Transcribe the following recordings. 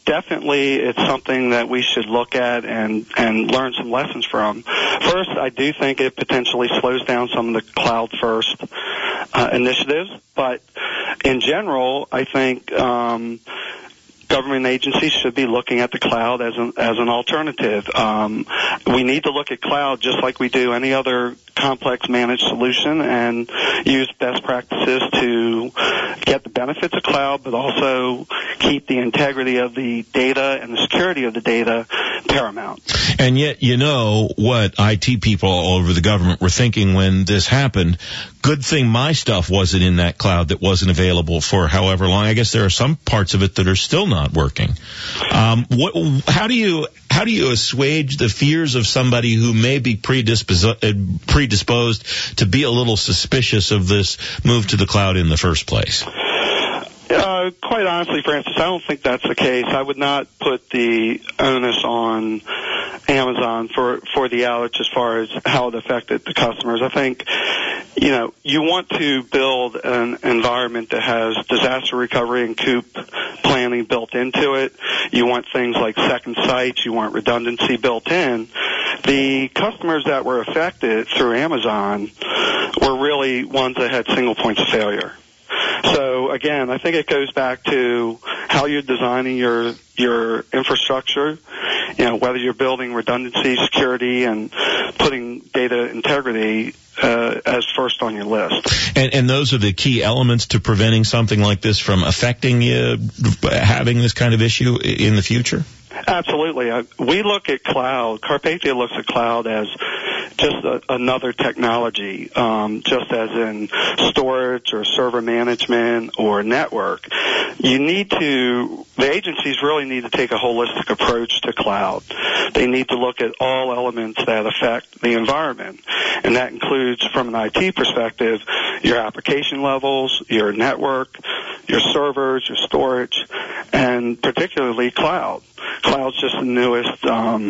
definitely it's something that we should look at and learn some lessons from. First, I do think it potentially slows down some of the cloud-first initiatives, but in general, I think government agencies should be looking at the cloud as an alternative. We need to look at cloud just like we do any other complex managed solution and use best practices to get the benefits of cloud, but also keep the integrity of the data and the security of the data paramount. And yet, you know what IT people all over the government were thinking when this happened. Good thing my stuff wasn't in that cloud that wasn't available for however long. I guess there are some parts of it that are still not working. How do you assuage the fears of somebody who may be predisposed to be a little suspicious of this move to the cloud in the first place? Quite honestly, Francis, I don't think that's the case. I would not put the onus on Amazon for the outage as far as how it affected the customers. I think, you want to build an environment that has disaster recovery and COOP planning built into it. You want things like second sites. You want redundancy built in. The customers that were affected through Amazon were really ones that had single points of failure. So again, I think it goes back to how you're designing your infrastructure, whether you're building redundancy, security, and putting data integrity as first on your list. And those are the key elements to preventing something like this from affecting you, having this kind of issue in the future? Absolutely. We look at cloud, Carpathia looks at cloud as just another technology, just as in storage or server management or network. The agencies really need to take a holistic approach to cloud. They need to look at all elements that affect the environment, and that includes, from an IT perspective, your application levels, your network, your servers, your storage, and particularly cloud. Cloud's just the newest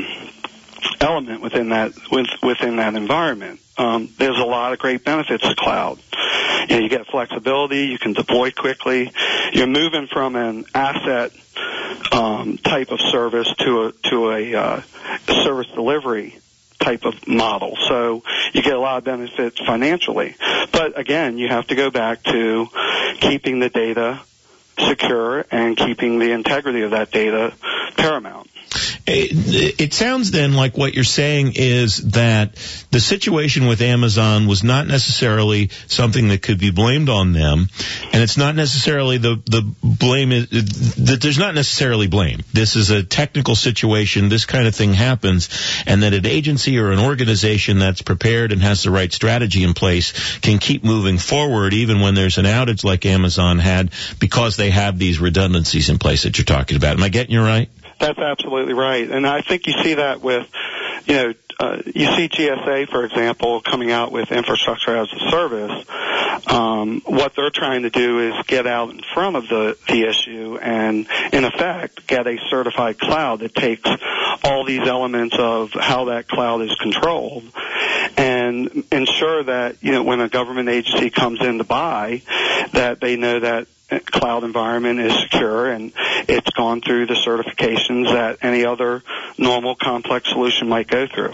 element within that environment. There's a lot of great benefits to cloud. You get flexibility, you can deploy quickly. You're moving from an asset type of service to a service delivery type of model. So you get a lot of benefits financially. But again, you have to go back to keeping the data secure and keeping the integrity of that data paramount. It sounds then like what you're saying is that the situation with Amazon was not necessarily something that could be blamed on them, and it's not necessarily the blame that there's not necessarily blame. This is a technical situation. This kind of thing happens, and that an agency or an organization that's prepared and has the right strategy in place can keep moving forward even when there's an outage like Amazon had, because they have these redundancies in place that you're talking about. Am I getting you right? That's absolutely right. And I think you see that with, you see GSA, for example, coming out with infrastructure as a service. What they're trying to do is get out in front of the issue and, in effect, get a certified cloud that takes all these elements of how that cloud is controlled and ensure that, when a government agency comes in to buy, that they know that cloud environment is secure and it's gone through the certifications that any other normal complex solution might go through.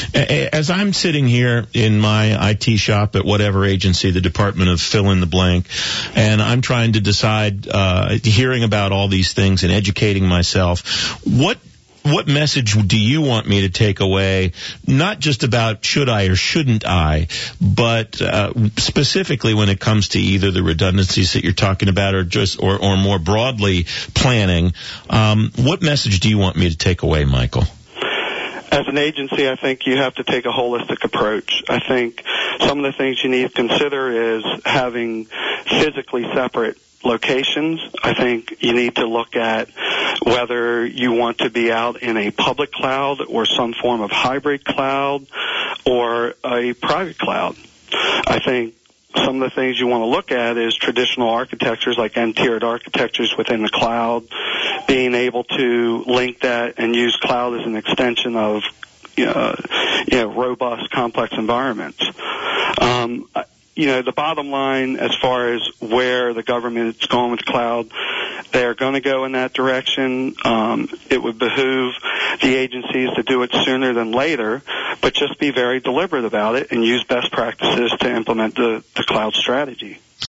As I'm sitting here in my IT shop at whatever agency, the Department of fill in the blank, and I'm trying to decide, hearing about all these things and educating myself, what message do you want me to take away, not just about should I or shouldn't I, but specifically when it comes to either the redundancies that you're talking about or more broadly planning? What message do you want me to take away, Michael? As an agency, I think you have to take a holistic approach. I think some of the things you need to consider is having physically separate locations. I think you need to look at whether you want to be out in a public cloud or some form of hybrid cloud or a private cloud. I think some of the things you want to look at is traditional architectures like n-tiered architectures within the cloud, being able to link that and use cloud as an extension of robust, complex environments. The bottom line as far as where the government is going with cloud, they are going to go in that direction. It would behoove the agencies to do it sooner than later, but just be very deliberate about it and use best practices to implement the cloud strategy.